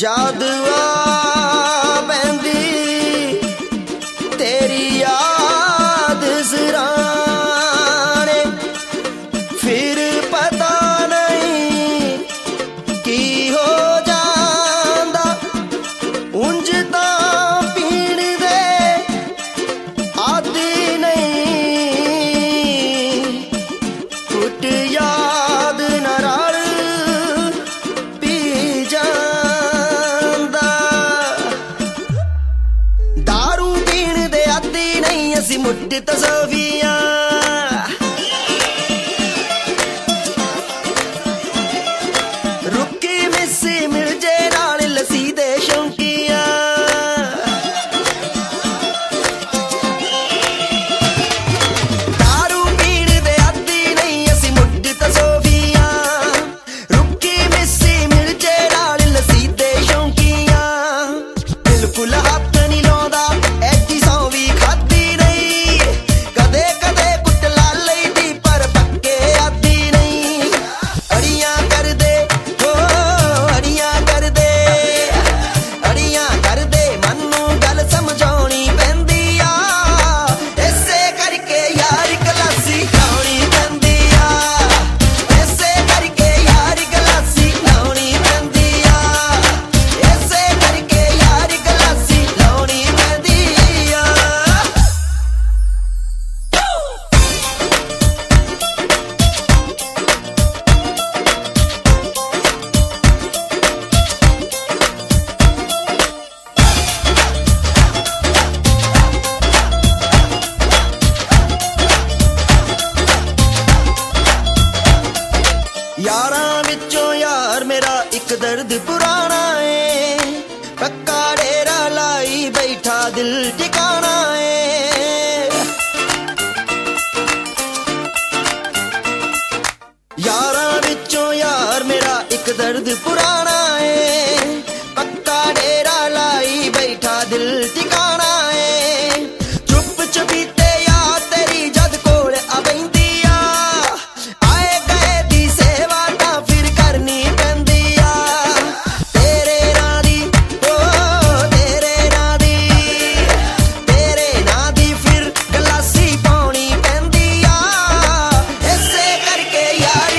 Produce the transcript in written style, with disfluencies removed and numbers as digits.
याद आ पैंदी तेरी याद सिराने, फिर पता नहीं की हो जांदा। उंज तां पीण दे आदी नहीं, कुट याद न रल पी जांदा। दारू पीण दे आदी नहीं असी मुट तसवीयां, रुकी मिसी मिल जे नाल लसी दे शौकीआं। दारू पीण दे आदी नहीं असी मुट तसवीयां, रुकी मिसी मिल जे नाल लसी दे शौकीआं। बिल्कुल हत्थ नहीं लाउंदा ऐडी सौ भी खाधी नहीं, कदे कदे कुट ला लईदी पर पक्के आदी नहीं। अड़ियां कर दे हो अड़ियां कर दे, अड़ियां कर दे मन्नू गल समझाउणी पैंदी आ। इसे करके यार गलासी लाउणी पैंदी आ, इसे करके यार गलासी लाउणी पैंदी आ, इसे करके यार गलासी लाउणी पैंदी आ। यारां विचों यार मेरा एक दर्द पुराना है, पक्का डेरा लाई बैठा दिल ठिकाना है। यारां विचों यार मेरा एक दर्द पुराना